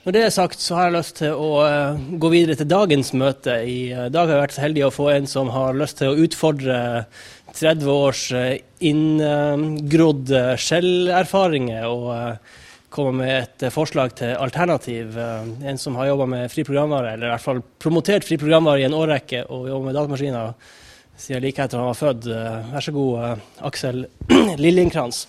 Når det sagt, så har jeg lyst til å gå videre til dagens møte. I dag har jeg vært så heldig å få en som har lyst til å utfordre 30 års inngrodd Shell-erfaringer og komme med et forslag til alternativ. En som har jobbet med fri programvare, eller i hvert fall promotert fri programvare i en årrekke og jobbet med datamaskiner siden like etter han var født. Vær så god, Aksel Liljenkrantz.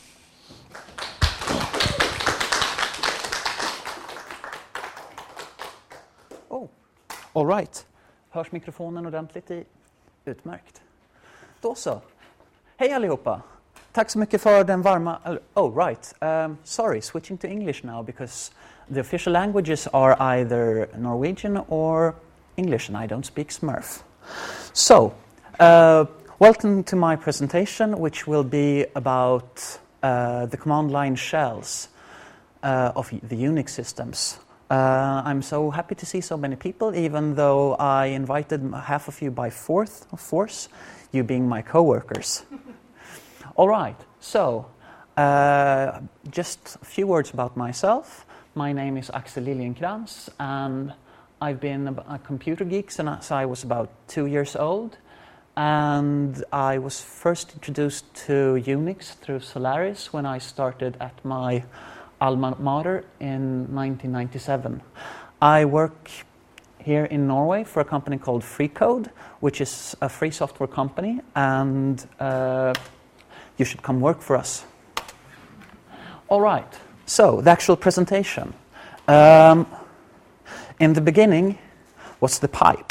All right. Hörs mikrofonen ordentligt utmärkt. Då så. Hej allihopa. Tack så mycket för den varma... Oh, right. Sorry, switching to English now because the official languages are either Norwegian or English and I don't speak Smurf. So, welcome to my presentation, which will be about the command line shells of the Unix systems. I'm so happy to see so many people, even though I invited half of you by force, you being my co-workers. All right, so just a few words about myself. My name is Axel Liljenkrantz, and I've been a computer geek since I was about 2 years old. And I was first introduced to Unix through Solaris when I started at my alma mater in 1997. I work here in Norway for a company called FreeCode, which is a free software company, and you should come work for us. All right, so the actual presentation. In the beginning was the pipe.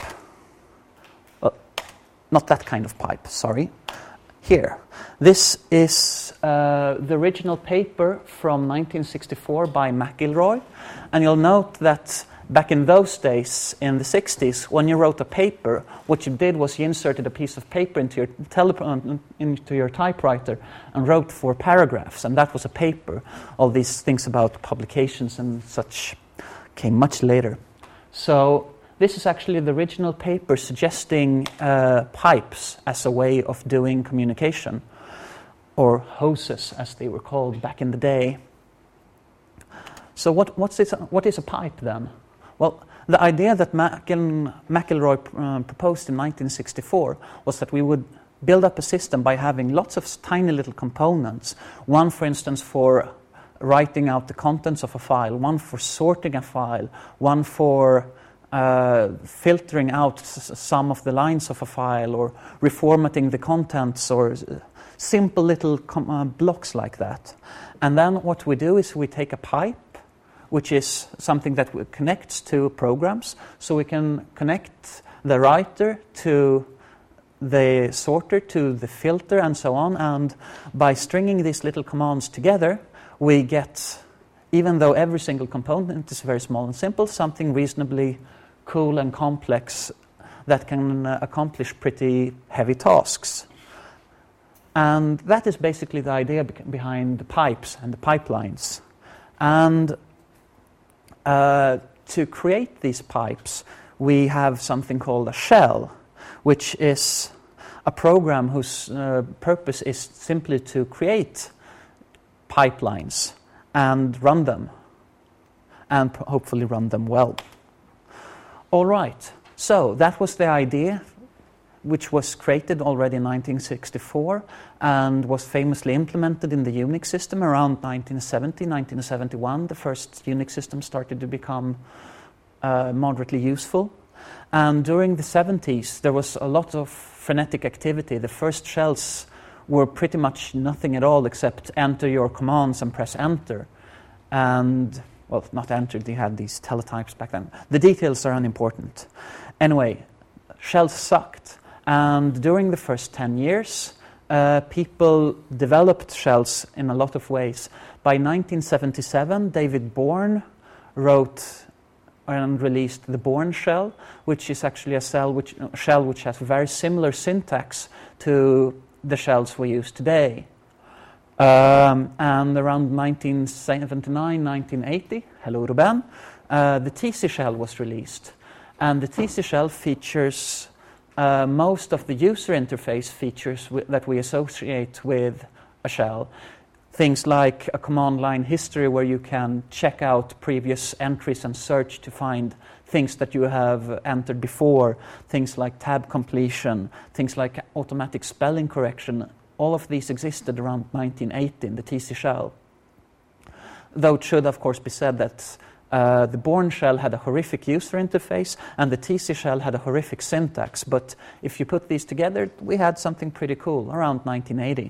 Not that kind of pipe, sorry. Here. This is the original paper from 1964 by McIlroy. And you'll note that back in those days, in the 60s, when you wrote a paper, what you did was you inserted a piece of paper into your typewriter and wrote 4 paragraphs. And that was a paper. All these things about publications and such came much later. So this is actually the original paper suggesting pipes as a way of doing communication, or hoses as they were called back in the day. So what is a pipe then? Well, the idea that McIlroy proposed in 1964 was that we would build up a system by having lots of tiny little components. One, for instance, for writing out the contents of a file, one for sorting a file, one for filtering out some of the lines of a file, or reformatting the contents, or simple little blocks like that. And then what we do is we take a pipe, which is something that connects to programs, so we can connect the writer to the sorter, to the filter, and so on. And by stringing these little commands together, we get, even though every single component is very small and simple, something reasonably cool and complex that can accomplish pretty heavy tasks. And that is basically the idea behind the pipes and the pipelines. And to create these pipes, we have something called a shell, which is a program whose purpose is simply to create pipelines and run them, and hopefully run them well. All right, so that was the idea, which was created already in 1964 and was famously implemented in the Unix system around 1970, 1971. The first Unix system started to become moderately useful. And during the 70s, there was a lot of frenetic activity. The first shells were pretty much nothing at all except enter your commands and press enter. And well, not enter, they had these teletypes back then. The details are unimportant. Anyway, shells sucked. And during the first 10 years, people developed shells in a lot of ways. By 1977, David Bourne wrote and released the Bourne shell, which is actually a shell which has very similar syntax to the shells we use today. And around 1979, 1980, hello Ruben, the TC shell was released. And the TC shell features most of the user interface features that we associate with a shell. Things like a command line history where you can check out previous entries and search to find things that you have entered before, things like tab completion, things like automatic spelling correction. All of these existed around 1980 in the TC shell. Though it should, of course, be said that the Bourne shell had a horrific user interface and the TC shell had a horrific syntax. But if you put these together, we had something pretty cool around 1980.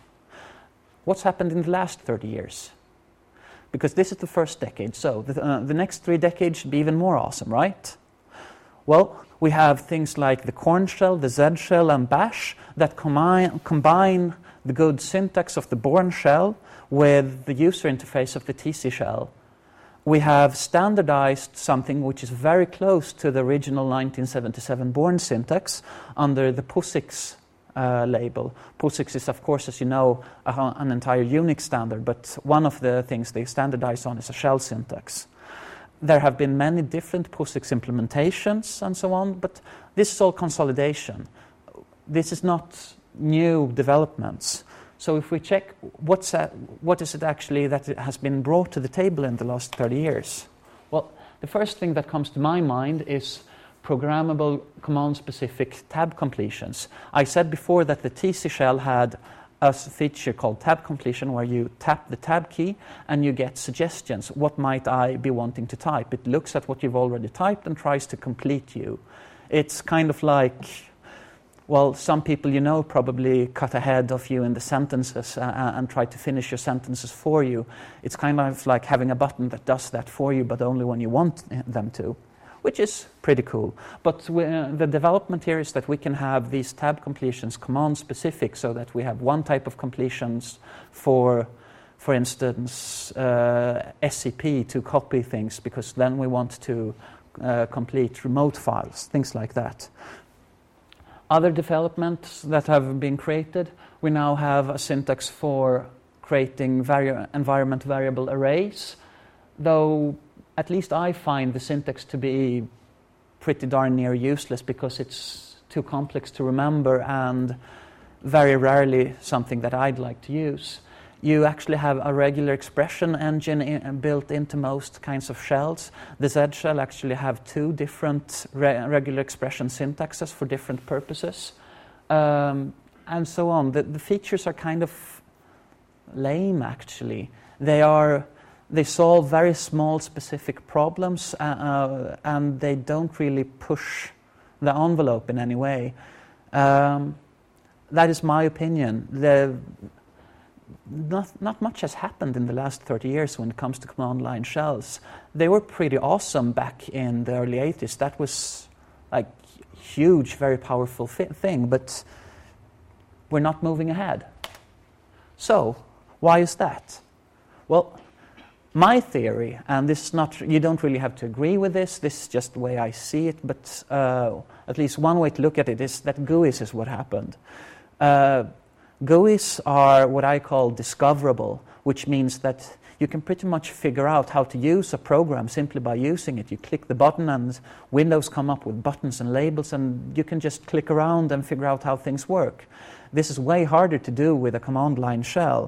What's happened in the last 30 years? Because this is the first decade, so the next 3 decades should be even more awesome, right? Well, we have things like the Korn shell, the Z shell, and Bash that combine the good syntax of the Bourne shell with the user interface of the TC shell. We have standardized something which is very close to the original 1977 Bourne syntax under the POSIX label. POSIX is, of course, as you know, an entire Unix standard, but one of the things they standardize on is a shell syntax. There have been many different POSIX implementations and so on, but this is all consolidation. This is not new developments. So if we check what is it actually that has been brought to the table in the last 30 years? Well, the first thing that comes to my mind is programmable command-specific tab completions. I said before that the TC shell had a feature called tab completion where you tap the tab key and you get suggestions. What might I be wanting to type? It looks at what you've already typed and tries to complete you. It's kind of like, well, some people you know probably cut ahead of you in the sentences and try to finish your sentences for you. It's kind of like having a button that does that for you, but only when you want them to, which is pretty cool. But the development here is that we can have these tab completions command-specific so that we have one type of completions for instance, SCP to copy things, because then we want to complete remote files, things like that. Other developments that have been created, we now have a syntax for creating environment variable arrays, though at least I find the syntax to be pretty darn near useless because it's too complex to remember and very rarely something that I'd like to use. You actually have a regular expression engine built into most kinds of shells. The Z shell actually have 2 different regular expression syntaxes for different purposes, and so on. The features are kind of lame, actually. They solve very small specific problems and they don't really push the envelope in any way. That is my opinion. Not much has happened in the last 30 years when it comes to command line shells. They were pretty awesome back in the early 80s. That was like huge, very powerful thing, but we're not moving ahead. So, why is that? Well, my theory, and this is not, you don't really have to agree with this is just the way I see it, but at least one way to look at it is that GUIs is what happened. GUIs are what I call discoverable, which means that you can pretty much figure out how to use a program simply by using it. You click the button and Windows come up with buttons and labels, and you can just click around and figure out how things work. This is way harder to do with a command line shell.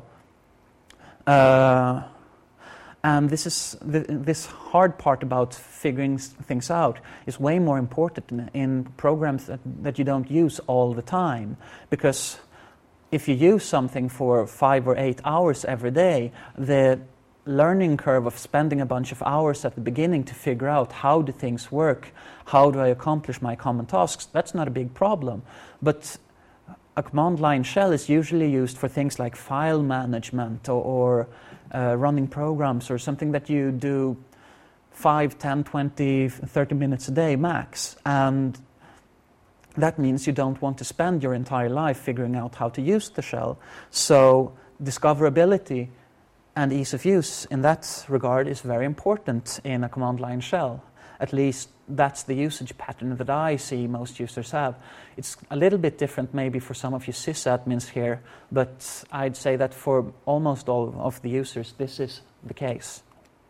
And this hard part about figuring things out is way more important in programs that you don't use all the time. Because if you use something for 5 or 8 hours every day, the learning curve of spending a bunch of hours at the beginning to figure out how do things work, how do I accomplish my common tasks, that's not a big problem. But a command line shell is usually used for things like file management or running programs or something that you do 5, 10, 20, 30 minutes a day max. And that means you don't want to spend your entire life figuring out how to use the shell. So discoverability and ease of use in that regard is very important in a command line shell. At least that's the usage pattern that I see most users have. It's a little bit different maybe for some of you sysadmins here, but I'd say that for almost all of the users, this is the case.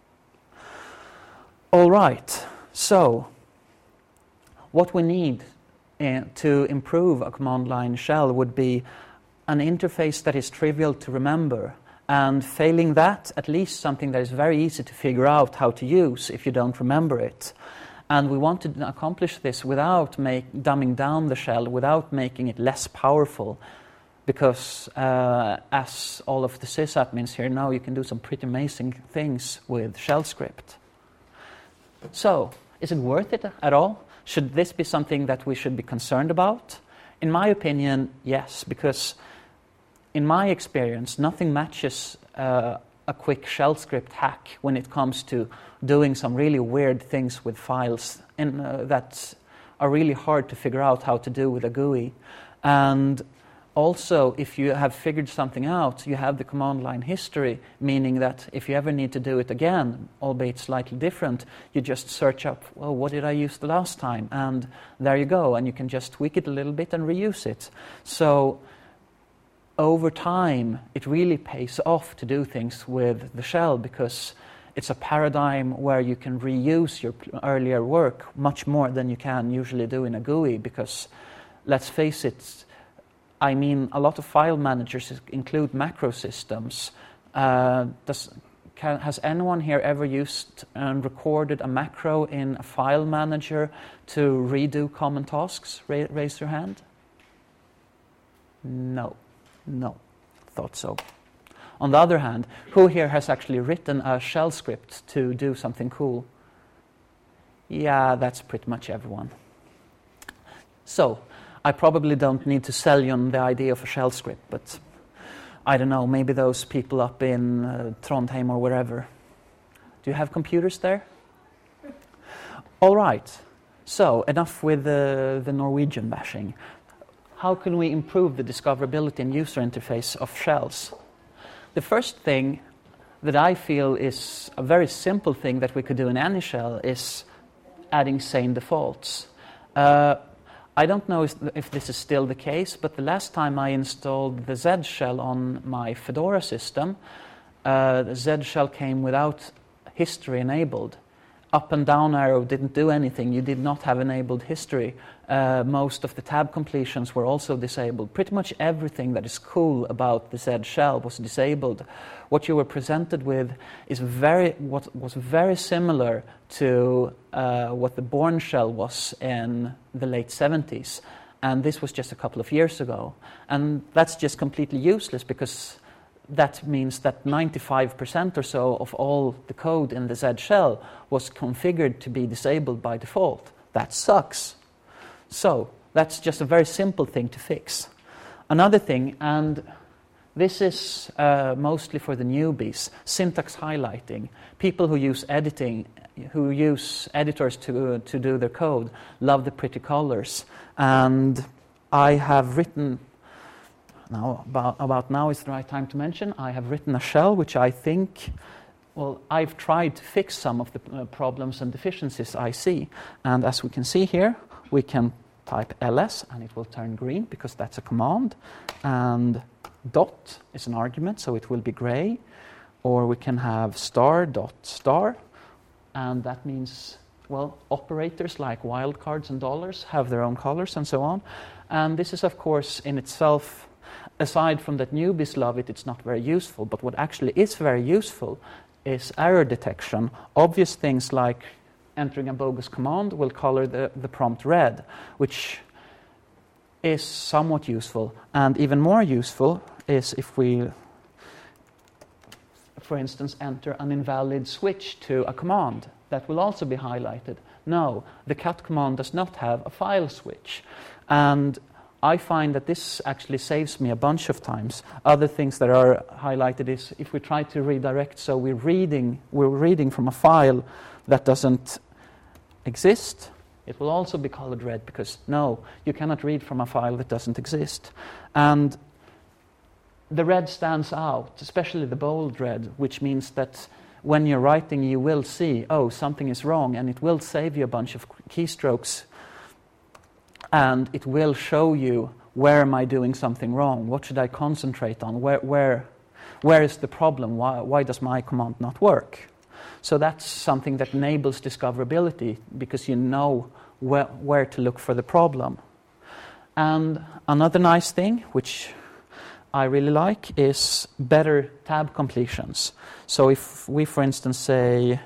All right, so what we need to improve a command line shell would be an interface that is trivial to remember And failing that, at least something that is very easy to figure out how to use if you don't remember it. And we want to accomplish this without dumbing down the shell, without making it less powerful, because as all of the sysadmins here know, you can do some pretty amazing things with shell script. So, is it worth it at all? Should this be something that we should be concerned about? In my opinion, yes, because in my experience, nothing matches a quick shell script hack when it comes to doing some really weird things with files that are really hard to figure out how to do with a GUI. And also, if you have figured something out, you have the command line history, meaning that if you ever need to do it again, albeit slightly different, you just search up, well, what did I use the last time? And there you go, and you can just tweak it a little bit and reuse it. So over time, it really pays off to do things with the shell, because it's a paradigm where you can reuse your earlier work much more than you can usually do in a GUI, because let's face it, I mean, a lot of file managers include macro systems. Has anyone here ever used and recorded a macro in a file manager to redo common tasks? Raise your hand. No. Thought so. On the other hand, who here has actually written a shell script to do something cool? Yeah, that's pretty much everyone. So, I probably don't need to sell you on the idea of a shell script, but I don't know, maybe those people up in Trondheim or wherever. Do you have computers there? All right, so enough with the Norwegian bashing. How can we improve the discoverability and user interface of shells? The first thing that I feel is a very simple thing that we could do in any shell is adding sane defaults. I don't know if this is still the case, but the last time I installed the Z shell on my Fedora system, the Z shell came without history enabled. Up and down arrow didn't do anything. You did not have enabled history. Most of the tab completions were also disabled. Pretty much everything that is cool about the Z shell was disabled. What you were presented with is what was very similar to what the Bourne shell was in the late 70s. And this was just a couple of years ago. And that's just completely useless, because that means that 95% or so of all the code in the Z shell was configured to be disabled by default. That sucks. So that's just a very simple thing to fix. Another thing, and this is mostly for the newbies, syntax highlighting. People who use editors to do their code, love the pretty colors. And I have written, now about now is the right time to mention, I have written a shell which I think, well, I've tried to fix some of the problems and deficiencies I see. And as we can see here, we can type ls and it will turn green because that's a command. And dot is an argument, so it will be gray. Or we can have star dot star, and that means, well, operators like wildcards and dollars have their own colors and so on. And this is, of course, in itself, aside from that newbies love it, it's not very useful. But what actually is very useful is error detection. Obvious things like entering a bogus command will color the prompt red, which is somewhat useful. And even more useful is if we, for instance, enter an invalid switch to a command. That will also be highlighted. No, the cat command does not have a file switch. And I find that this actually saves me a bunch of times. Other things that are highlighted is if we try to redirect, so we're reading from a file that doesn't exist, it will also be colored red, because no, you cannot read from a file that doesn't exist. And the red stands out, especially the bold red, which means that when you're writing, you will see, oh, something is wrong, and it will save you a bunch of keystrokes, and it will show you, where am I doing something wrong? What should I concentrate on? Where is the problem? Why does my command not work? So that's something that enables discoverability, because you know where to look for the problem. And another nice thing, which I really like is better tab completions. So if we, for instance, say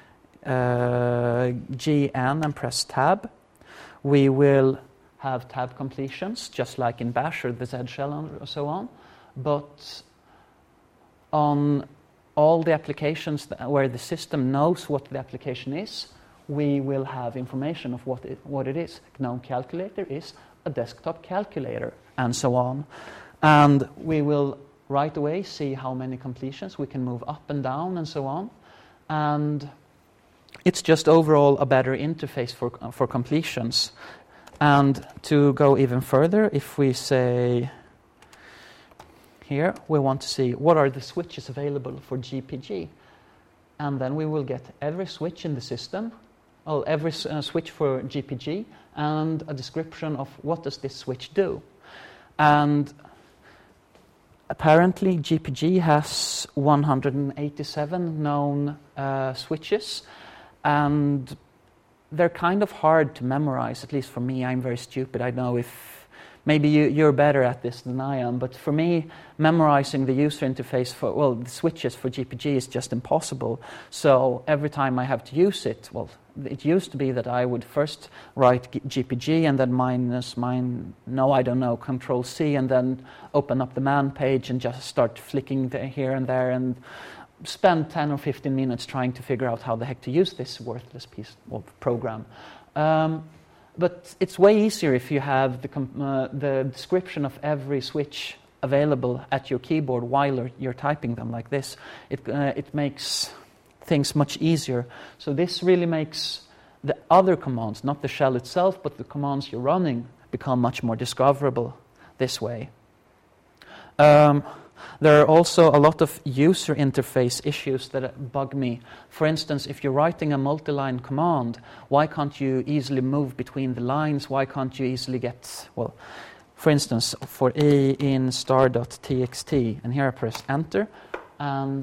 GN and press tab, we will have tab completions, just like in Bash or the Z shell and so on. But on all the applications where the system knows what the application is, we will have information of what it is. GNOME Calculator is a desktop calculator, and so on. And we will right away see how many completions we can move up and down, and so on. And it's just overall a better interface for completions. And to go even further, if we say here, we want to see what are the switches available for GPG. And then we will get every switch in the system, every switch for GPG, and a description of what does this switch do. And apparently GPG has 187 known switches, and they're kind of hard to memorize, at least for me. I'm very stupid. I know if maybe you're better at this than I am, but for me, memorizing the user interface for, well, the switches for GPG is just impossible. So every time I have to use it, well, it used to be that I would first write GPG and then Control C, and then open up the man page and just start flicking here and there and spend 10 or 15 minutes trying to figure out how the heck to use this worthless piece of program. But it's way easier if you have the description of every switch available at your keyboard while you're typing them like this. It makes things much easier. So this really makes the other commands, not the shell itself, but the commands you're running, become much more discoverable this way. There are also a lot of user interface issues that bug me. For instance, if you're writing a multi-line command, why can't you easily move between the lines? Why can't you easily get, well, for instance, for a in star.txt, and here I press enter, and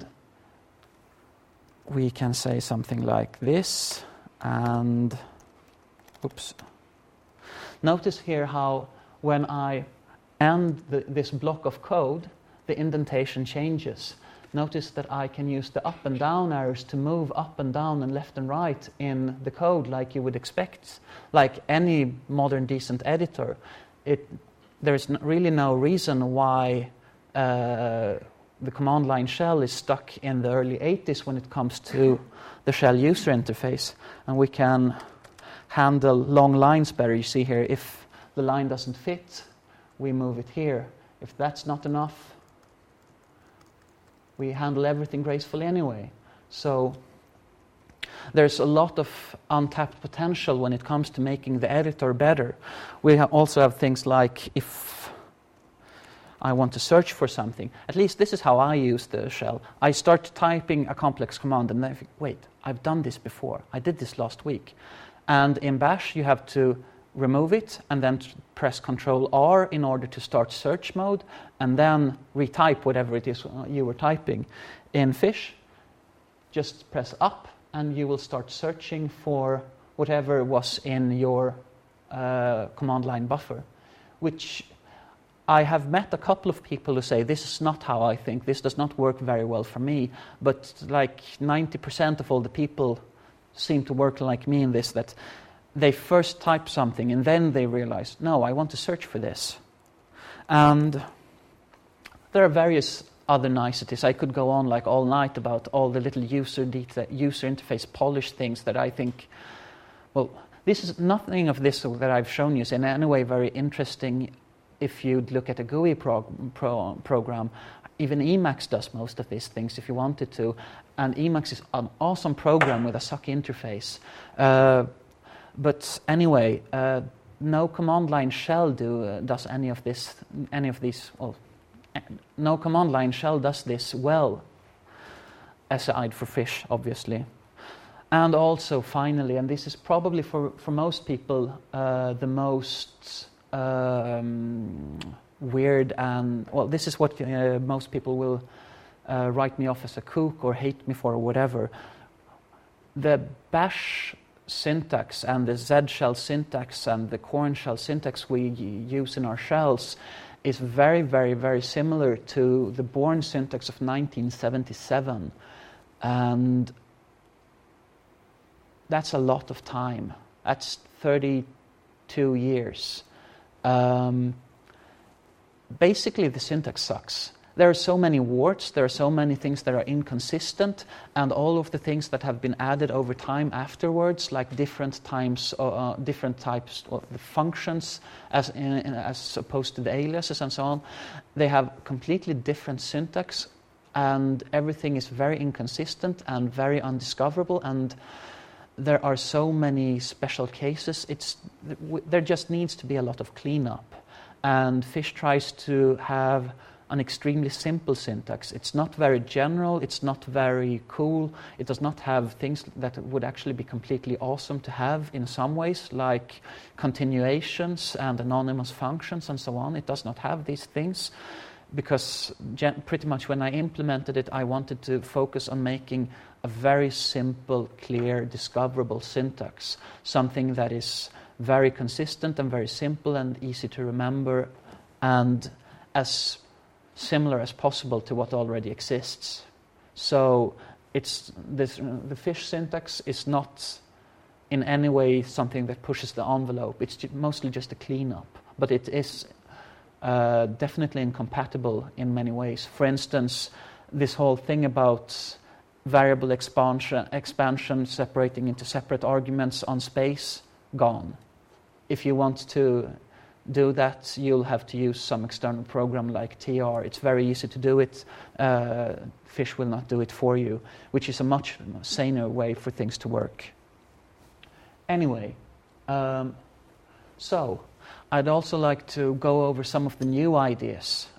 we can say something like this, and, oops. Notice here how when I end this block of code, the indentation changes. Notice that I can use the up and down arrows to move up and down and left and right in the code like you would expect, like any modern decent editor. There's really no reason why the command line shell is stuck in the early 80s when it comes to the shell user interface. And we can handle long lines better. You see here, if the line doesn't fit, we move it here. If that's not enough, we handle everything gracefully anyway. So there's a lot of untapped potential when it comes to making the editor better. We also have things like if I want to search for something. At least this is how I use the shell. I start typing a complex command and then I think, wait, I've done this before. I did this last week. And in Bash, you have to remove it and then press Control R in order to start search mode and then retype whatever it is you were typing. In Fish, just press up and you will start searching for whatever was in your command line buffer, which I have met a couple of people who say, this is not how I think, this does not work very well for me, but like 90% of all the people seem to work like me in this, that they first type something and then they realize, no, I want to search for this. And there are various other niceties. I could go on like all night about all the little user interface polish things that I think, well, this is nothing of this that I've shown you is in any way very interesting if you'd look at a GUI program. Even Emacs does most of these things if you wanted to. And Emacs is an awesome program with a sucky interface. But anyway, no command line shell does any of these. Well, no command line shell does this well, aside for Fish, obviously. And also, finally, and this is probably for most people the most weird and, well, this is what most people will write me off as a kook or hate me for or whatever. The Bash syntax and the Z shell syntax and the Korn shell syntax we use in our shells is very, very, very similar to the Bourne syntax of 1977. And that's a lot of time. That's 32 years. Basically, the syntax sucks. There are so many warts, there are so many things that are inconsistent, and all of the things that have been added over time afterwards, like different types of the functions as opposed to the aliases and so on, they have completely different syntax, and everything is very inconsistent and very undiscoverable, and there are so many special cases. There just needs to be a lot of cleanup, and Fish tries to have an extremely simple syntax. It's not very general, it's not very cool, it does not have things that would actually be completely awesome to have in some ways, like continuations and anonymous functions and so on. It does not have these things, because pretty much when I implemented it, I wanted to focus on making a very simple, clear, discoverable syntax, something that is very consistent and very simple and easy to remember, and as similar as possible to what already exists. So the Fish syntax is not in any way something that pushes the envelope. It's mostly just a cleanup, but it is definitely incompatible in many ways. For instance, this whole thing about variable expansion separating into separate arguments on space, gone. If you want to do that, you'll have to use some external program like TR. It's very easy to do it. Fish will not do it for you, which is a much saner way for things to work. Anyway, so I'd also like to go over some of the new ideas.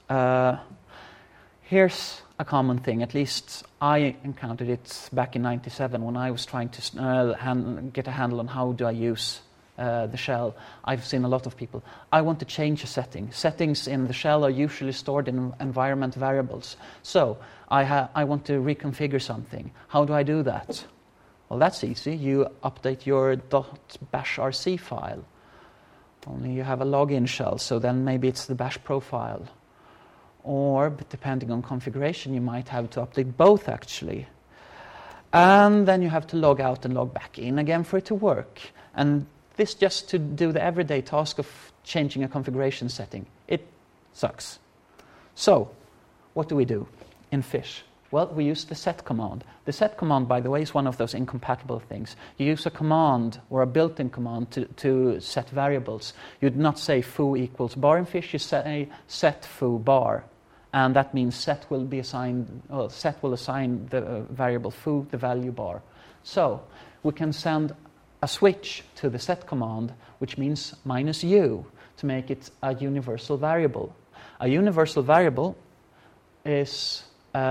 Here's a common thing, at least I encountered it back in 97 when I was trying to get a handle on how do I use the shell. I've seen a lot of people. I want to change a setting. Settings in the shell are usually stored in environment variables. So I want to reconfigure something. How do I do that? Well, that's easy. You update your .bashrc file. Only you have a login shell, so then maybe it's the bash profile. Or, depending on configuration, you might have to update both, actually. And then you have to log out and log back in again for it to work. And this just to do the everyday task of changing a configuration setting. It sucks. So, what do we do in Fish? Well, we use the set command. The set command, by the way, is one of those incompatible things. You use a command or a built-in command to set variables. You do not say foo equals bar in Fish, you say set foo bar. And that means set will assign the variable foo the value bar. So, we can send a switch to the set command, which means -u, to make it a universal variable. A universal variable is,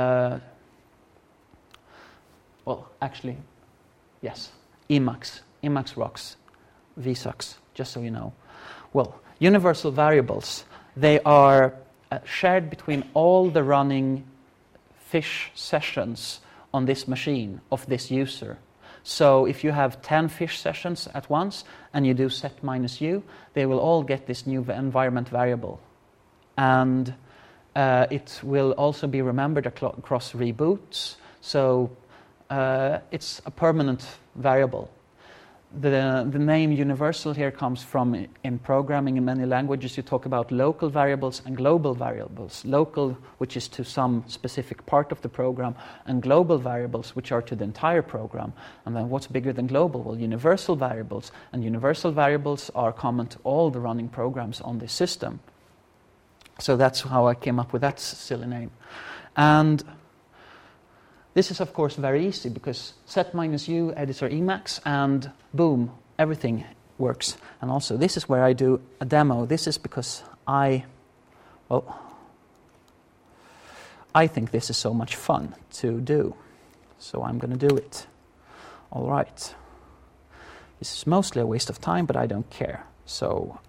Emacs. Emacs rocks. vsucks, just so you know. Well, universal variables, they are shared between all the running Fish sessions on this machine of this user. So if you have 10 Fish sessions at once and you do set -u, they will all get this new environment variable. And it will also be remembered across reboots. So it's a permanent variable. The name universal here comes from, in programming in many languages, you talk about local variables and global variables. Local, which is to some specific part of the program, and global variables, which are to the entire program. And then what's bigger than global? Well, universal variables. And universal variables are common to all the running programs on this system. So that's how I came up with that silly name. And this is, of course, very easy because set -u, editor Emacs, and boom, everything works. And also, this is where I do a demo. This is because I think this is so much fun to do. So I'm going to do it. All right. This is mostly a waste of time, but I don't care. So,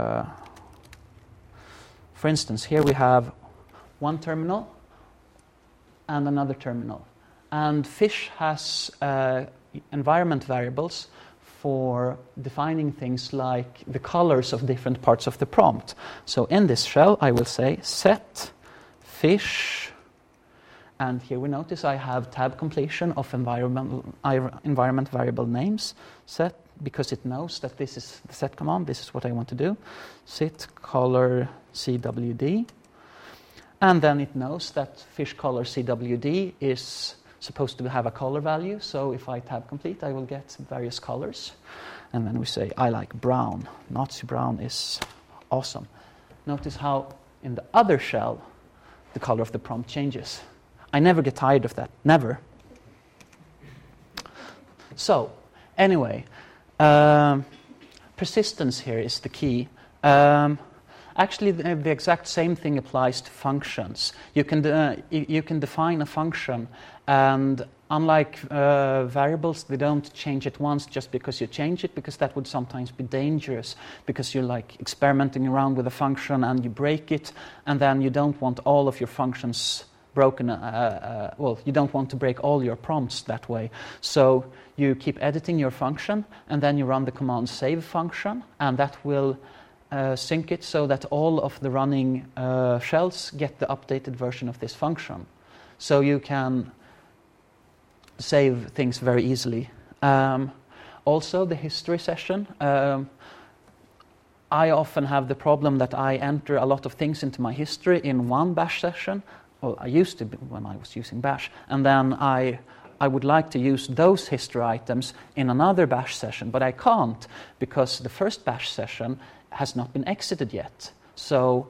for instance, here we have one terminal and another terminal. And Fish has environment variables for defining things like the colors of different parts of the prompt. So in this shell, I will say set fish, and here we notice I have tab completion of environment variable names set, because it knows that this is the set command, this is what I want to do. Set color CWD, and then it knows that fish color CWD is supposed to have a color value, so if I tab complete, I will get various colors. And then we say, I like brown. Nazi brown is awesome. Notice how in the other shell, the color of the prompt changes. I never get tired of that, never. So, anyway, persistence here is the key. Actually, the exact same thing applies to functions. You can define a function, and unlike variables, they don't change it once just because you change it, because that would sometimes be dangerous, because you're like experimenting around with a function and you break it, and then you don't want all of your functions broken. Well, you don't want to break all your prompts that way. So you keep editing your function, and then you run the command save function, and that will sync it so that all of the running shells get the updated version of this function. So you can save things very easily. Also, the history session. I often have the problem that I enter a lot of things into my history in one bash session. Well, I used to when I was using bash. And then I would like to use those history items in another bash session, but I can't, because the first bash session has not been exited yet, so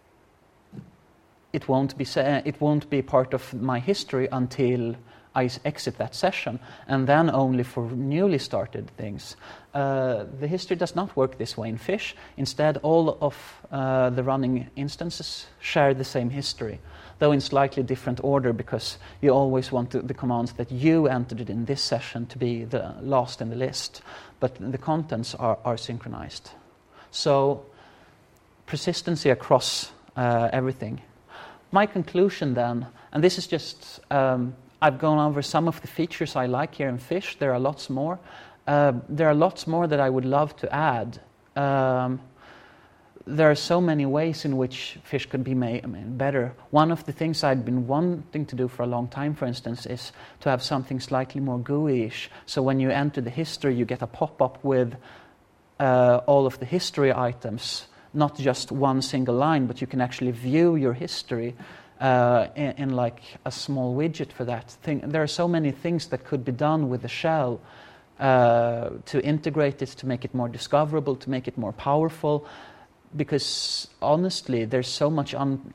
it won't be part of my history until I exit that session, and then only for newly started things. The history does not work this way in Fish. Instead, all of the running instances share the same history, though in slightly different order, because you always want the commands that you entered in this session to be the last in the list, but the contents are synchronized. So, persistency across everything. My conclusion then, and this is just, I've gone over some of the features I like here in Fish. There are lots more. There are lots more that I would love to add. There are so many ways in which Fish could be made better. One of the things I'd been wanting to do for a long time, for instance, is to have something slightly more GUI-ish. So when you enter the history, you get a pop-up with all of the history items, not just one single line, but you can actually view your history in like a small widget for that thing. There are so many things that could be done with the shell to integrate it, to make it more discoverable, to make it more powerful, because honestly, there's so much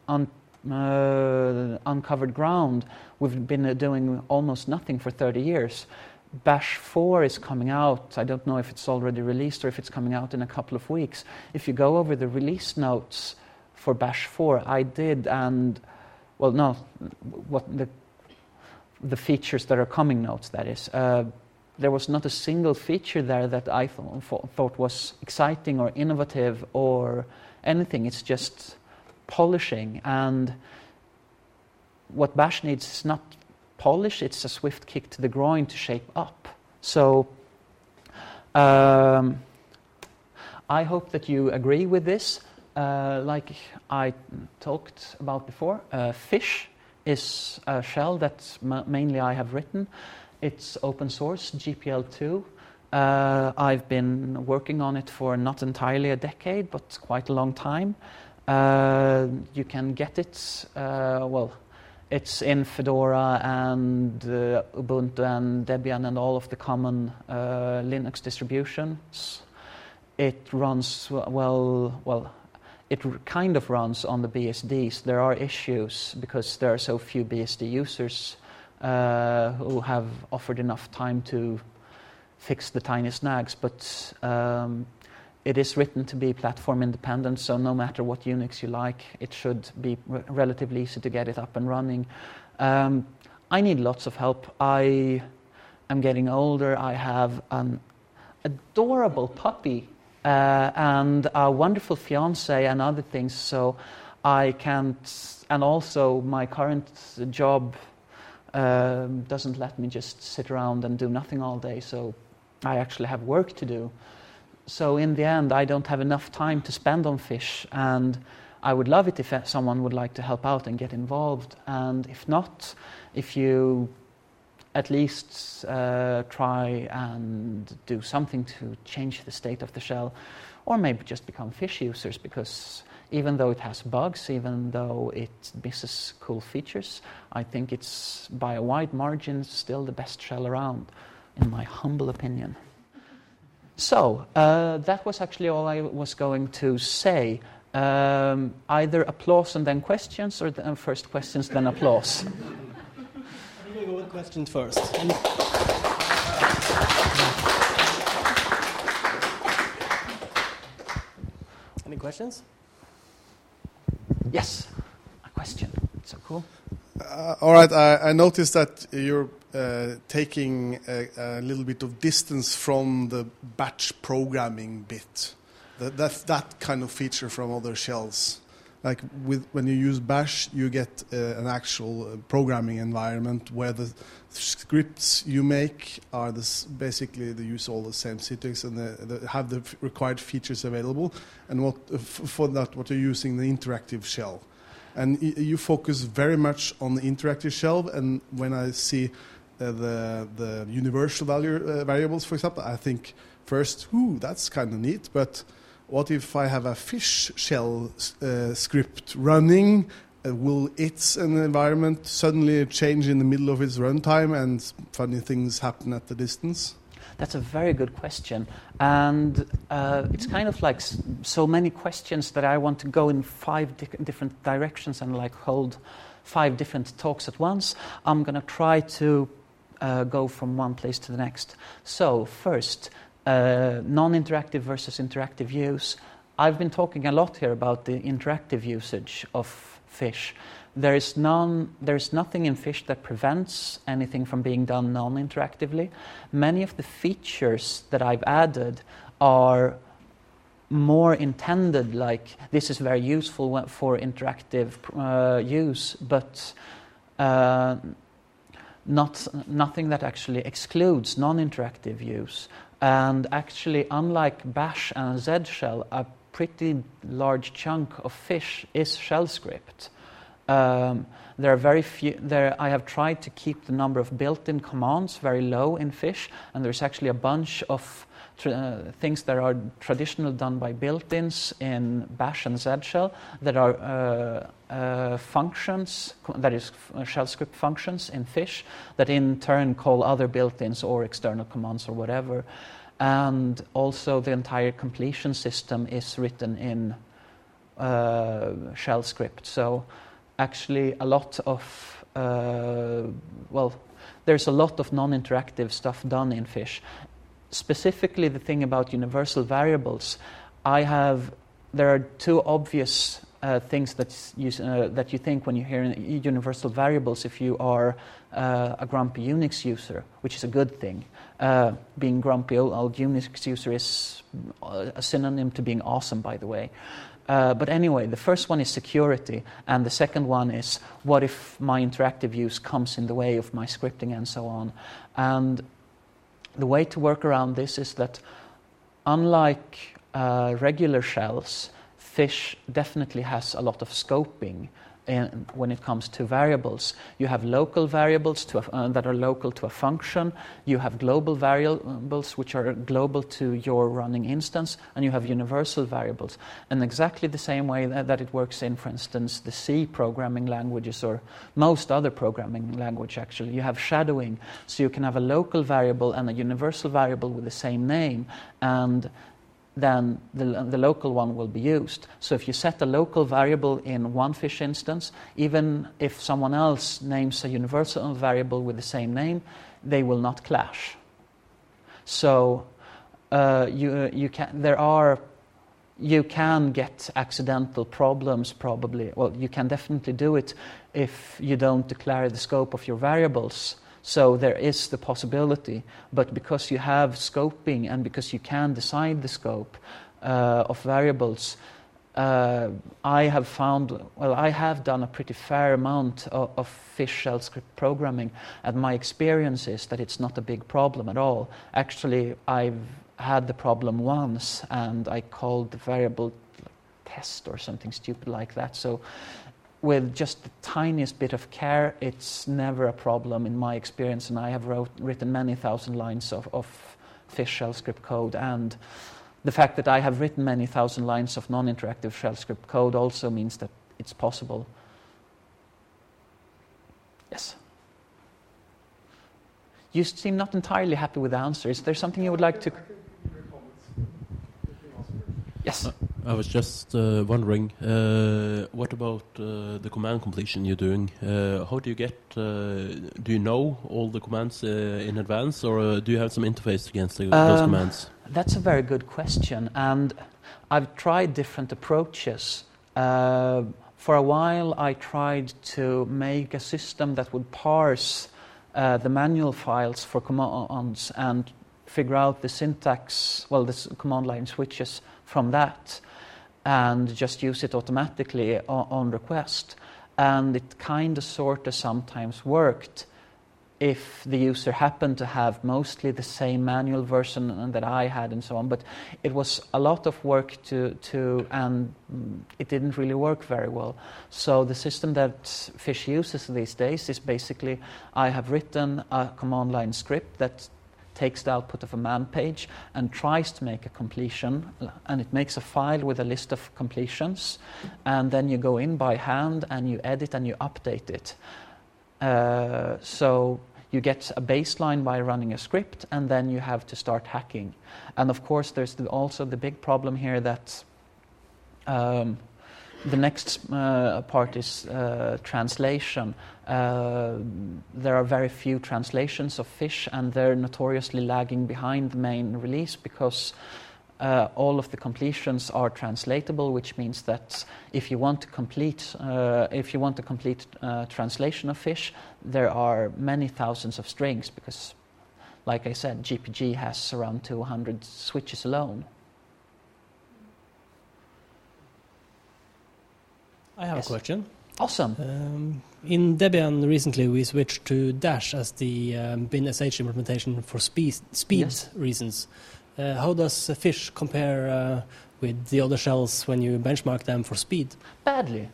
uncovered ground. We've been doing almost nothing for 30 years. Bash 4 is coming out. I don't know if it's already released or if it's coming out in a couple of weeks. If you go over the release notes for Bash 4, I did, and, well, no, what the features that are coming notes, that is. There was not a single feature there that I thought was exciting or innovative or anything. It's just polishing, and what Bash needs is not polish, it's a swift kick to the groin to shape up. So I hope that you agree with this. Like I talked about before, Fish is a shell that mainly I have written. It's open source, GPL2. I've been working on it for not entirely a decade, but quite a long time. You can get it, well, it's in Fedora and Ubuntu and Debian and all of the common Linux distributions. It runs, it kind of runs on the BSDs. There are issues because there are so few BSD users who have offered enough time to fix the tiny snags, but it is written to be platform independent, so no matter what Unix you like, it should be relatively easy to get it up and running. I need lots of help. I am getting older. I have an adorable puppy and a wonderful fiance and other things, so I can't, and also my current job doesn't let me just sit around and do nothing all day, so I actually have work to do. So in the end, I don't have enough time to spend on fish, and I would love it if someone would like to help out and get involved. And if not, if you at least try and do something to change the state of the shell, or maybe just become fish users, because even though it has bugs, even though it misses cool features, I think it's by a wide margin still the best shell around, in my humble opinion. So, that was actually all I was going to say. Either applause and then questions, or first questions, then applause. I'm going to go with questions first. Any questions? Yes, a question. So cool. All right, I noticed that you're taking a little bit of distance from the batch programming bit. That kind of feature from other shells. Like when you use Bash, you get an actual programming environment where the scripts you make are basically they use all the same syntax and they have the required features available. And for that, what you're using the interactive shell. And you focus very much on the interactive shell. And when I see the universal variables, for example, I think first, that's kind of neat, but what if I have a fish shell script running? Will its environment suddenly change in the middle of its runtime and funny things happen at the distance? That's a very good question. And it's kind of like so many questions that I want to go in 5 different directions and like hold 5 different talks at once. I'm going to try to go from one place to the next. So first, non-interactive versus interactive use. I've been talking a lot here about the interactive usage of fish. There's nothing in fish that prevents anything from being done non-interactively. Many of the features that I've added are more intended, like this is very useful for interactive use, but nothing that actually excludes non-interactive use. And actually, unlike Bash and Z shell, a pretty large chunk of fish is shell script. There are very few. I have tried to keep the number of built-in commands very low in fish, and there's actually a bunch of things that are traditionally done by built-ins in Bash and Z shell that are functions, that is shell script functions in fish that in turn call other built-ins or external commands or whatever. And also the entire completion system is written in shell script. So actually a lot of, there's a lot of non-interactive stuff done in fish. Specifically the thing about universal variables, there are 2 obvious things that you think when you hear universal variables if you are a grumpy Unix user, which is a good thing. Being grumpy old Unix user is a synonym to being awesome, by the way. But anyway, the first one is security, and the second one is what if my interactive use comes in the way of my scripting and so on. And the way to work around this is that unlike regular shells, fish definitely has a lot of scoping when it comes to variables. You have local variables that are local to a function, you have global variables which are global to your running instance, and you have universal variables. And exactly the same way that it works in, for instance, the C programming languages or most other programming language actually. You have shadowing, so you can have a local variable and a universal variable with the same name, and then the local one will be used. So if you set a local variable in one fish instance, even if someone else names a universal variable with the same name, they will not clash. So you can get accidental problems probably. Well, you can definitely do it if you don't declare the scope of your variables. So there is the possibility, but because you have scoping and because you can decide the scope of variables, I have found, well, I have done a pretty fair amount of fish shell script programming, and my experience is that it's not a big problem at all. Actually, I've had the problem once, and I called the variable test or something stupid like that. So with just the tiniest bit of care, it's never a problem in my experience, and I have written many thousand lines of fish shell script code, and the fact that I have written many thousand lines of non-interactive shell script code also means that it's possible. Yes? You seem not entirely happy with the answer. Is there something you would like to... Yes? I was just wondering, what about the command completion you're doing? How do you get... do you know all the commands in advance, or do you have some interface against those commands? That's a very good question, and I've tried different approaches. For a while, I tried to make a system that would parse the manual files for commands and figure out the syntax, well, the command line switches from that, and just use it automatically on request. And it kind of sort of sometimes worked if the user happened to have mostly the same manual version that I had and so on. But it was a lot of work and it didn't really work very well. So the system that Fish uses these days is basically, I have written a command line script that takes the output of a man page and tries to make a completion, and it makes a file with a list of completions, and then you go in by hand and you edit and you update it. So you get a baseline by running a script, and then you have to start hacking. And of course, there's also the big problem here that the next part is translation. There are very few translations of Fish, and they're notoriously lagging behind the main release because all of the completions are translatable, which means that if you want to complete translation of Fish, there are many thousands of strings because, like I said, GPG has around 200 switches alone. I have a question. Awesome. In Debian recently we switched to Dash as the bin.sh implementation for speed Yes. reasons. How does Fish compare with the other shells when you benchmark them for speed? Badly.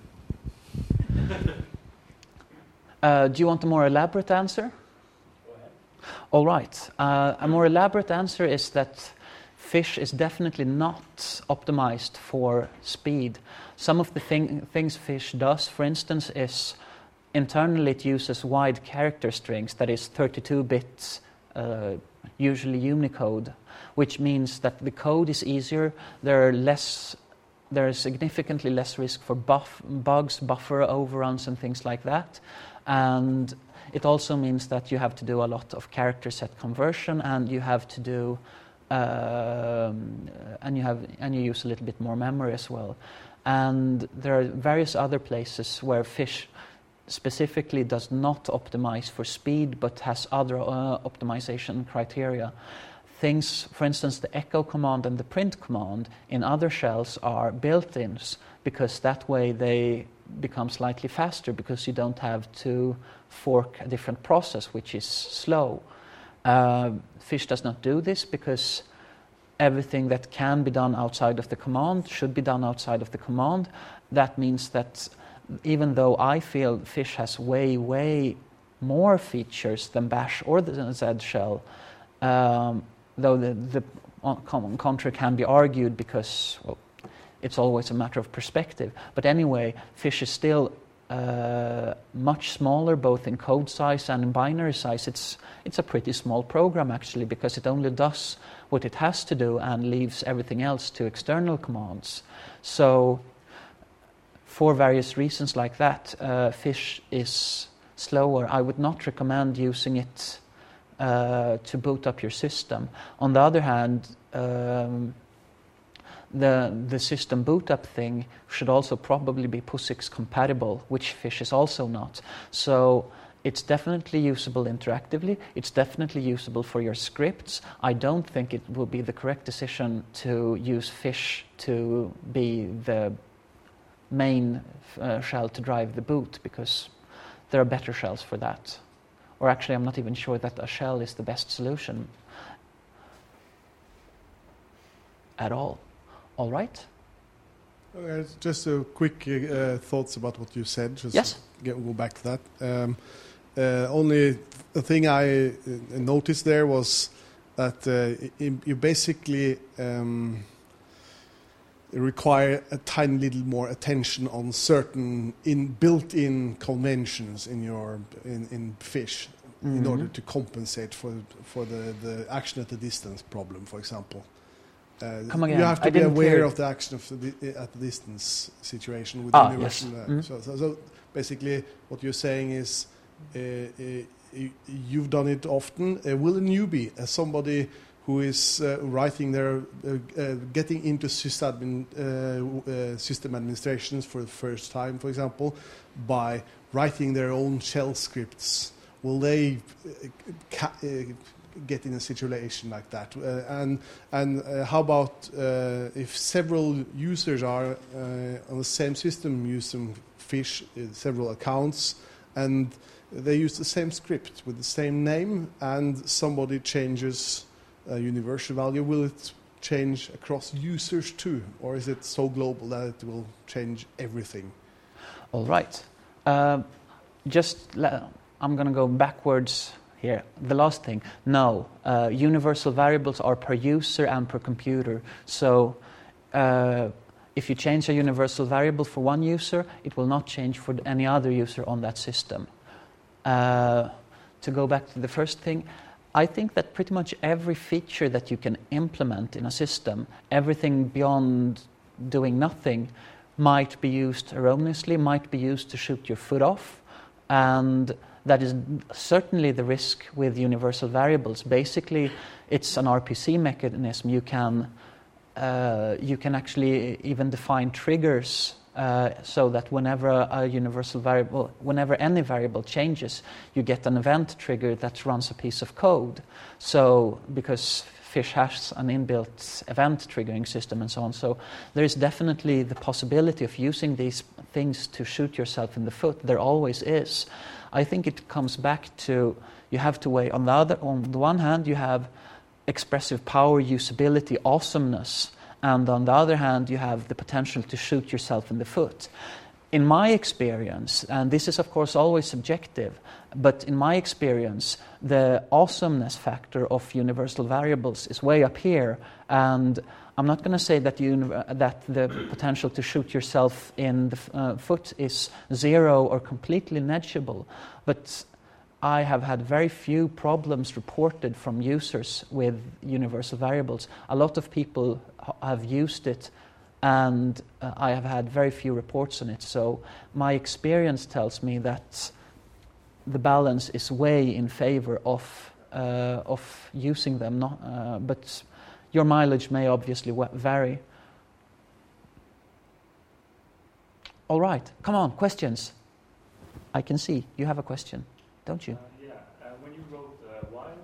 Do you want a more elaborate answer? Go ahead. All right. A more elaborate answer is that Fish is definitely not optimized for speed. Some of the things Fish does, for instance, is internally it uses wide character strings, that is 32 bits, usually Unicode, which means that the code is easier. There is significantly less risk for bugs, buffer overruns, and things like that. And it also means that you have to do a lot of character set conversion, and you have to do and you use a little bit more memory as well. And there are various other places where Fish specifically does not optimize for speed, but has other optimization criteria. Things, for instance, the echo command and the print command in other shells are built-ins, because that way they become slightly faster, because you don't have to fork a different process, which is slow. Fish does not do this because everything that can be done outside of the command should be done outside of the command. That means that even though I feel Fish has way, way more features than Bash or the Z shell, though the contrary can be argued because, well, it's always a matter of perspective. But anyway, Fish is still much smaller, both in code size and in binary size. It's a pretty small program, actually, because it only does what it has to do and leaves everything else to external commands. So for various reasons like that, Fish is slower. I would not recommend using it to boot up your system. On the other hand, the system boot up thing should also probably be POSIX compatible, which Fish is also not. So it's definitely usable interactively. It's definitely usable for your scripts. I don't think it will be the correct decision to use Fish to be the main shell to drive the boot, because there are better shells for that. Or actually, I'm not even sure that a shell is the best solution at all. All right? Just a quick thoughts about what you said. Just Yes. Go back to that. Only the thing I noticed there was that you basically require a tiny little more attention on certain built-in conventions in fish in order to compensate for the action at the distance problem, for example. Come again. You have to I be didn't aware hear. of the action of at the distance situation with Yes. universal. So basically, what you're saying is you've done it often. Will a newbie, somebody who is writing their getting into system administrations for the first time, for example, by writing their own shell scripts, will they get in a situation like that? And how about if several users are on the same system using fish, several accounts, and they use the same script with the same name, and somebody changes a universal value, will it change across users too, or is it so global that it will change everything? All right. I'm going to go backwards here. The last thing. No, universal variables are per user and per computer. So if you change a universal variable for one user, it will not change for any other user on that system. To go back to the first thing, I think that pretty much every feature that you can implement in a system, everything beyond doing nothing, might be used erroneously, might be used to shoot your foot off, and that is certainly the risk with universal variables. Basically, it's an RPC mechanism. You can actually even define triggers so that whenever whenever any variable changes, you get an event trigger that runs a piece of code. So, because Fish has an inbuilt event triggering system and so on. So there is definitely the possibility of using these things to shoot yourself in the foot. There always is. I think it comes back to, you have to weigh, on the one hand, you have expressive power, usability, awesomeness, and on the other hand, you have the potential to shoot yourself in the foot. In my experience, and this is of course always subjective, but in my experience, the awesomeness factor of universal variables is way up here, and I'm not going to say that the potential to shoot yourself in the foot is zero or completely negligible, but I have had very few problems reported from users with universal variables. A lot of people have used it, and I have had very few reports on it. So my experience tells me that the balance is way in favor of using them. But your mileage may obviously vary. All right, come on, questions. I can see you have a question, don't you? When you wrote while,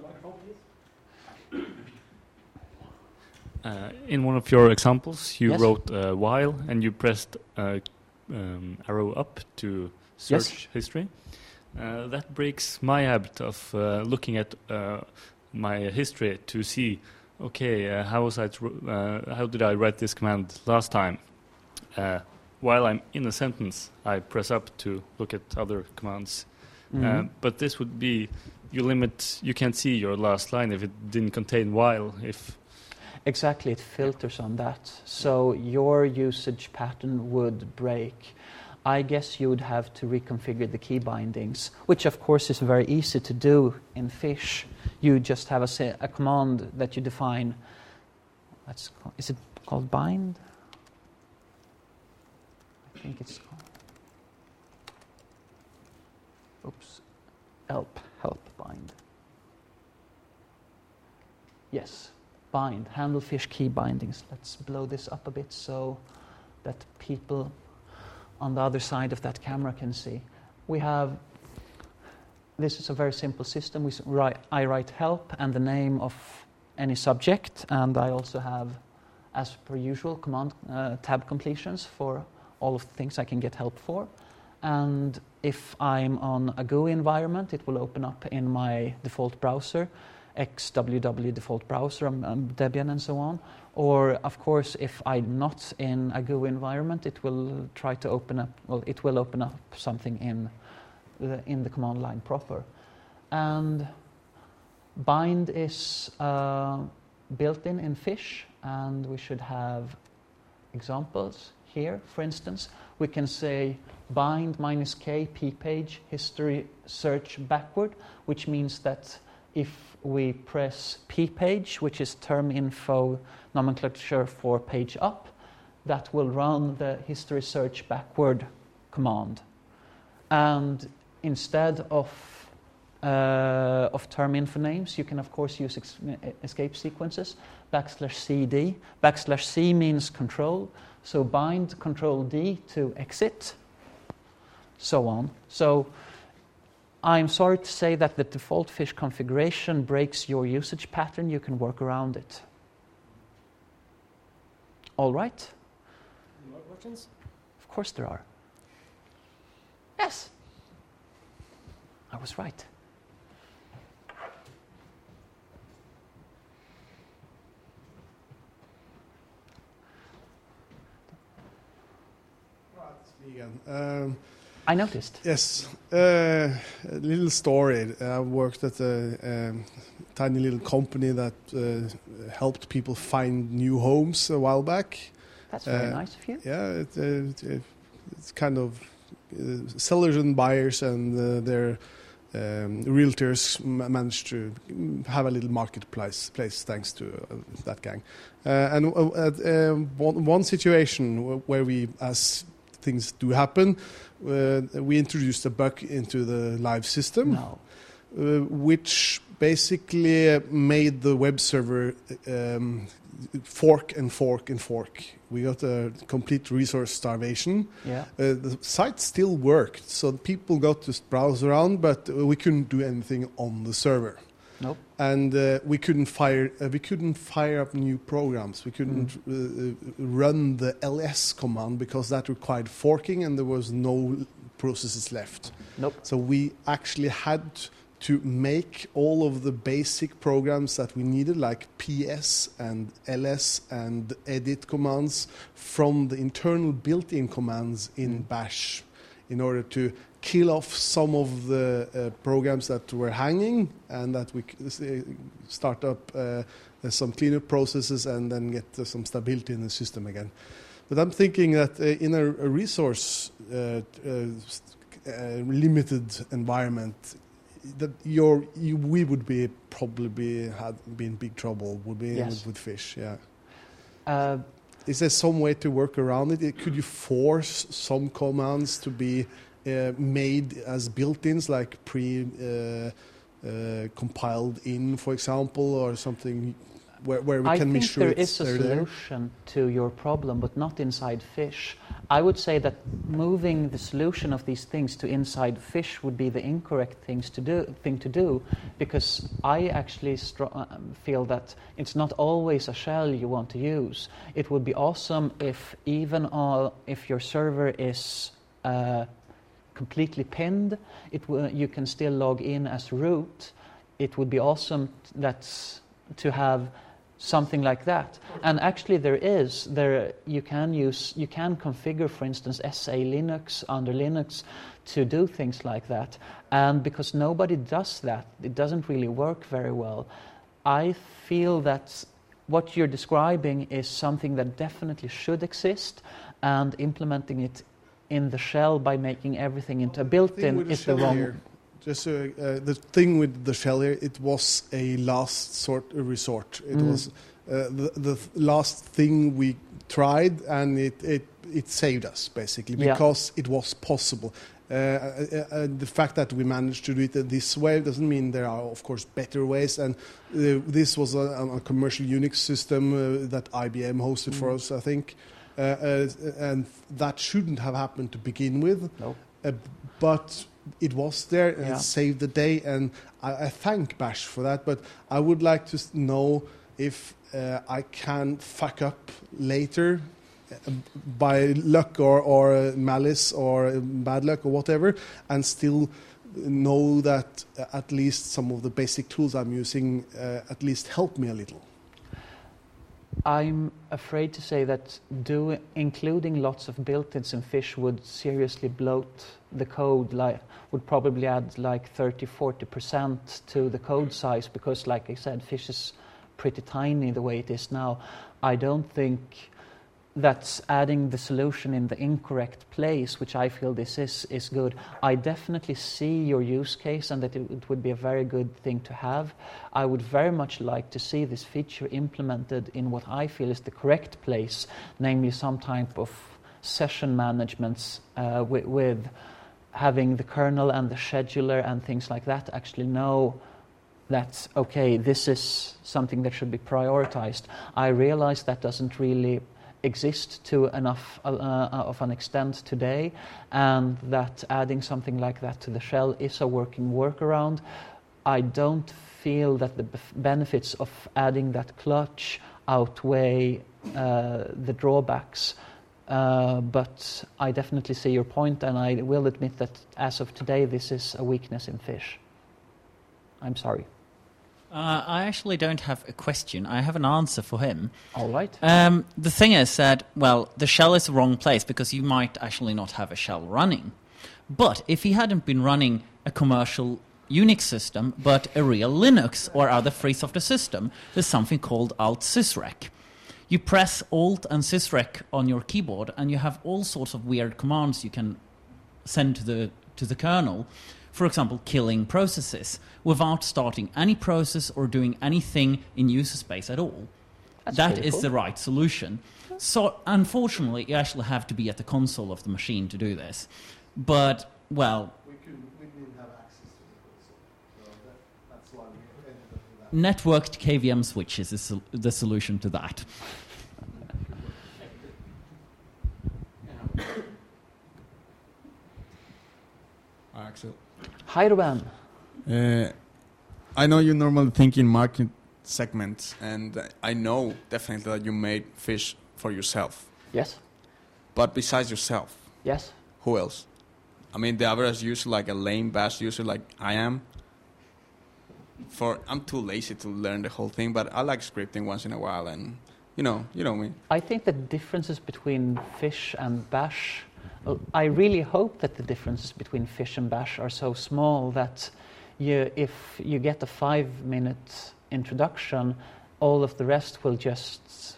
in one of your examples, you Yes. wrote while and you pressed arrow up to search history. That breaks my habit of looking at my history to see, okay, how did I write this command last time? While I'm in a sentence, I press up to look at other commands. Mhm. But this would be, you can't see your last line if it didn't contain while. Exactly, it filters on that. So your usage pattern would break. I guess you would have to reconfigure the key bindings, which of course is very easy to do in Fish. You just have a command that you define. Is it called bind? I think it's called. Oops. Help bind. Yes. Bind, handle fish key bindings. Let's blow this up a bit so that people on the other side of that camera can see. This is a very simple system. I write help and the name of any subject, and I also have, as per usual, command tab completions for all of the things I can get help for. And if I'm on a GUI environment, it will open up in my default browser, XWW default browser, Debian and so on. Or, of course, if I'm not in a GUI environment, it will try to open up, well, it will open up something in the command line proper. And bind is built in Fish, and we should have examples here. For instance, we can say bind -k ppage history search backward, which means that if we press ppage, which is term info nomenclature for page up, that will run the history search backward command. And instead of term info names, you can of course use escape sequences, \cd. \c means control, so bind control D to exit, so on. So I'm sorry to say that the default Fish configuration breaks your usage pattern. You can work around it. All right? More questions? Of course there are. Yes. I was right. I noticed. Yes, a little story. I worked at a tiny little company that helped people find new homes a while back. That's very nice of you. Yeah, it's kind of sellers and buyers and their realtors managed to have a little marketplace thanks to that gang. And one situation where we, as things do happen, we introduced a bug into the live system, which basically made the web server fork and fork and fork. We got a complete resource starvation. Yeah. The site still worked, so people got to browse around, but we couldn't do anything on the server. Nope. And we couldn't fire up new programs. We couldn't run the ls command because that required forking, and there was no processes left. Nope. So we actually had to make all of the basic programs that we needed, like ps and ls and edit commands, from the internal built-in commands in bash, in order to kill off some of the programs that were hanging, and that we start up some cleanup processes and then get some stability in the system again. But I'm thinking that in a resource limited environment, that we would be probably had been in big trouble, would be with Fish. Yeah. Is there some way to work around it? Could you force some commands to be made as built-ins, like compiled in, for example, or something where we can make sure it's there? I think there is a solution to your problem, but not inside Fish. I would say that moving the solution of these things to inside Fish would be the incorrect thing to do, because I actually feel that it's not always a shell you want to use. It would be awesome if even if your server is completely pinned, you can still log in as root. It would be awesome to have something like that. And actually you can configure, for instance, SA Linux under Linux to do things like that. And because nobody does that, it doesn't really work very well. I feel that what you're describing is something that definitely should exist, and implementing it in the shell by making everything into a built-in is the wrong. Just the thing with the shell here, it was a last resort. It was the last thing we tried, and it saved us basically because it was possible. The fact that we managed to do it this way doesn't mean there are, of course, better ways. And this was a commercial Unix system that IBM hosted for us, I think. And that shouldn't have happened to begin with. No. But it was there, and it saved the day, and I thank Bash for that. But I would like to know if I can fuck up later by luck or malice or bad luck or whatever, and still know that at least some of the basic tools I'm using at least help me a little? I'm afraid to say that including lots of built-ins in Fish would seriously bloat the code, would probably add like 30-40% to the code size, because like I said, Fish is pretty tiny the way it is now. I don't think that's adding the solution in the incorrect place, which I feel this is good. I definitely see your use case and that it would be a very good thing to have. I would very much like to see this feature implemented in what I feel is the correct place, namely some type of session management with having the kernel and the scheduler and things like that actually know that, okay, this is something that should be prioritized. I realize that doesn't really exist to enough of an extent today, and that adding something like that to the shell is a working workaround. I don't feel that the benefits of adding that clutch outweigh the drawbacks, but I definitely see your point, and I will admit that as of today this is a weakness in Fish. I'm sorry. I actually don't have a question. I have an answer for him. All right. The thing is that, well, the shell is the wrong place because you might actually not have a shell running. But if he hadn't been running a commercial Unix system, but a real Linux or other free software system, there's something called Alt-Sysrec. You press Alt and Sysrec on your keyboard, and you have all sorts of weird commands you can send to the kernel. For example, killing processes without starting any process or doing anything in user space at all. That is the right solution. So, unfortunately, you actually have to be at the console of the machine to do this. But, well, we didn't have access to the console, so that's why we ended up with that. networked KVM switches is the solution to that. Axel. Hi, Ruben. I know you normally think in market segments, and I know definitely that you made Fish for yourself. Yes. But besides yourself, Yes. who else? I mean, the average user, like a lame Bash user like I am, I'm too lazy to learn the whole thing, but I like scripting once in a while, and you know me. I think the differences between Fish and Bash, I really hope that the differences between Fish and Bash are so small that if you get a 5-minute introduction, all of the rest will just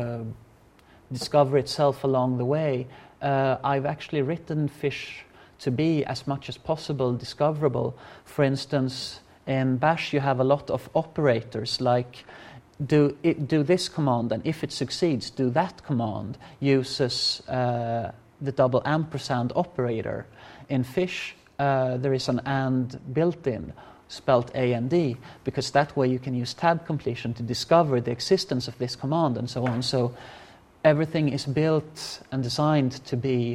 discover itself along the way. I've actually written Fish to be as much as possible discoverable. For instance, in Bash you have a lot of operators like do this command, and if it succeeds, do that command uses the double ampersand operator. In Fish, there is an AND built-in, spelled A-N-D, because that way you can use tab completion to discover the existence of this command and so on. So everything is built and designed to be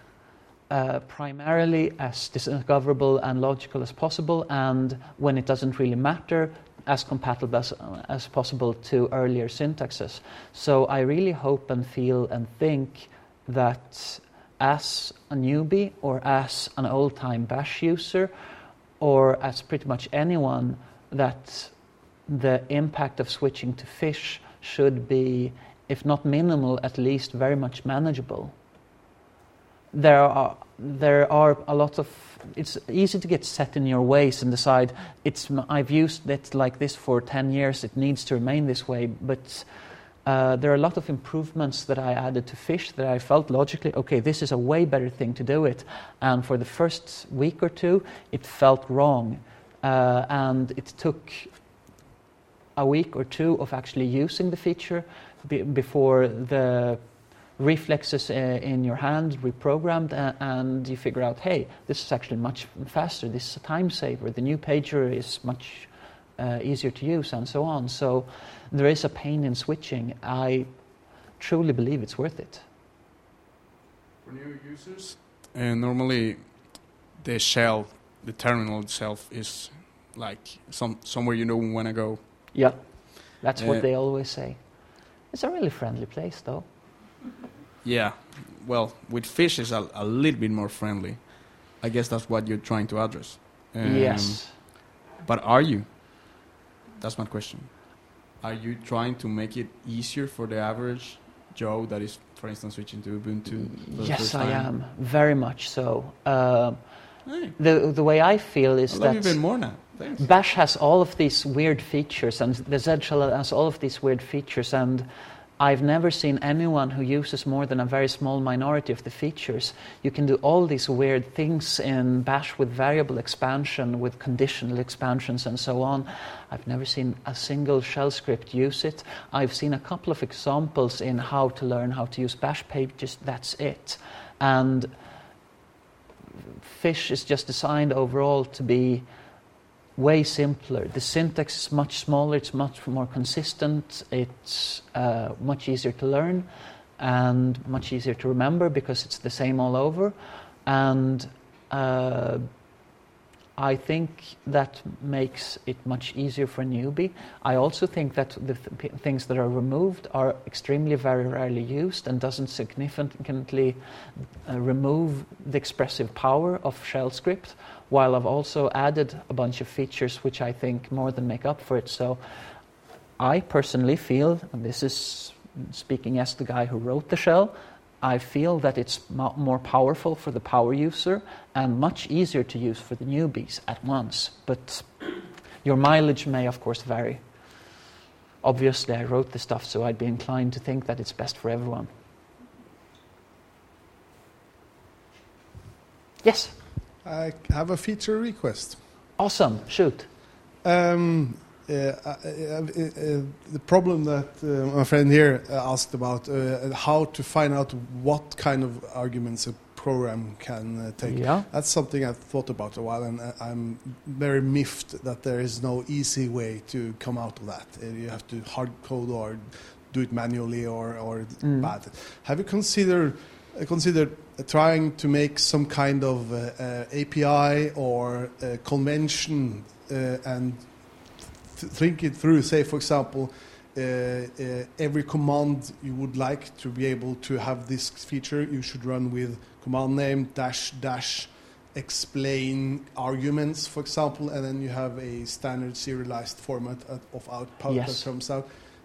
primarily as discoverable and logical as possible, and when it doesn't really matter, as compatible as possible to earlier syntaxes. So I really hope and feel and think that as a newbie or as an old-time Bash user or as pretty much anyone, that the impact of switching to Fish should be, if not minimal, at least very much manageable. There are a lot of, it's easy to get set in your ways and decide I've used it like this for 10 years, it needs to remain this way, but there are a lot of improvements that I added to Fish that I felt logically, okay, this is a way better thing to do it, and for the first week or two it felt wrong, and it took a week or two of actually using the feature before the reflexes in your hand reprogrammed, and you figure out, hey, this is actually much faster, this is a time saver, the new pager is much easier to use, and so on. So there is a pain in switching. I truly believe it's worth it. For new users, normally the shell, the terminal itself is like somewhere you don't want to go. Yeah, that's what they always say. It's a really friendly place, though. Yeah, well, with fish is a little bit more friendly. I guess that's what you're trying to address. Yes. But are you? That's my question. Are you trying to make it easier for the average Joe that is, for instance, switching to Ubuntu? For the Yes, first I time? am. Very much so. Hey, The way I feel I is love that you even more now. Thanks. Bash has all of these weird features, and the Z shell has all of these weird features, and I've never seen anyone who uses more than a very small minority of the features. You can do all these weird things in Bash with variable expansion, with conditional expansions, and so on. I've never seen a single shell script use it. I've seen a couple of examples in how to learn how to use Bash pages. That's it. And Fish is just designed overall to be way simpler. The syntax is much smaller, it's much more consistent, it's much easier to learn and much easier to remember because it's the same all over. And I think that makes it much easier for a newbie. I also think that the things that are removed are extremely very rarely used and doesn't significantly remove the expressive power of shell script, while I've also added a bunch of features which I think more than make up for it. So I personally feel, and this is speaking as the guy who wrote the shell, I feel that it's more powerful for the power user and much easier to use for the newbies at once. But your mileage may, of course, vary. Obviously, I wrote the stuff, so I'd be inclined to think that it's best for everyone. Yes? I have a feature request. Awesome. Shoot. The problem that my friend here asked about, how to find out what kind of arguments a program can take. Yeah. That's something I've thought about a while, and I'm very miffed that there is no easy way to come out of that. You have to hard code or do it manually or bad. Have you considered trying to make some kind of API or convention and think it through? Say, for example, every command you would like to be able to have this feature, you should run with command name -- explain arguments, for example, and then you have a standard serialized format of output that comes out.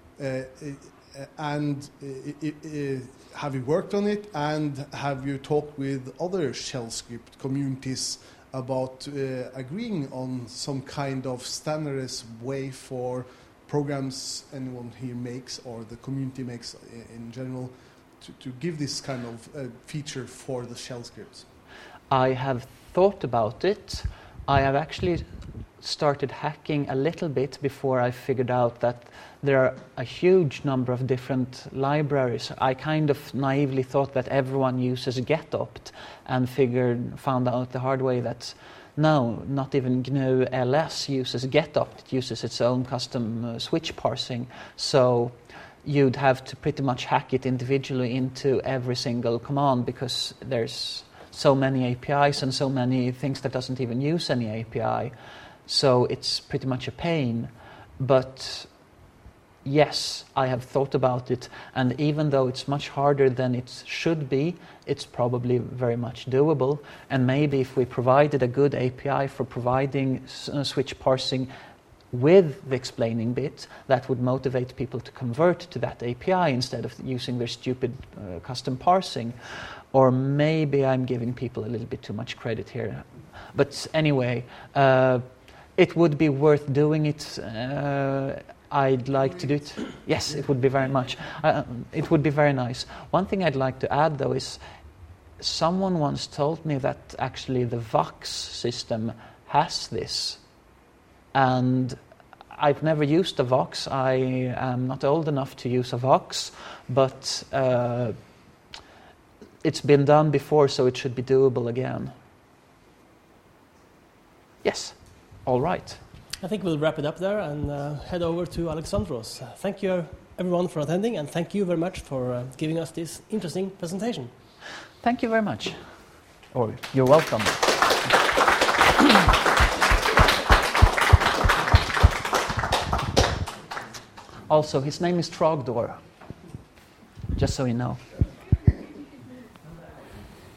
Have you worked on it, and have you talked with other shell script communities about agreeing on some kind of standardized way for programs anyone here makes or the community makes in general to give this kind of feature for the shell scripts? I have thought about it. I have actually started hacking a little bit before I figured out that there are a huge number of different libraries. I kind of naively thought that everyone uses getopt and found out the hard way that no, not even GNU LS uses getopt. It uses its own custom switch parsing. So you'd have to pretty much hack it individually into every single command because there's so many APIs and so many things that doesn't even use any API. So it's pretty much a pain. But yes, I have thought about it, and even though it's much harder than it should be, it's probably very much doable. And maybe if we provided a good API for providing switch parsing with the explaining bit, that would motivate people to convert to that API instead of using their stupid custom parsing. Or maybe I'm giving people a little bit too much credit here. But anyway, it would be worth doing it. I'd like to do it. Yes, it would be very much. It would be very nice. One thing I'd like to add, though, is someone once told me that actually the VOX system has this. And I've never used a VOX. I am not old enough to use a VOX, but it's been done before, so it should be doable again. Yes. All right. I think we'll wrap it up there and head over to Alexandros. Thank you, everyone, for attending, and thank you very much for giving us this interesting presentation. Thank you very much. Or you're welcome. Also, his name is Trogdor, just so you know.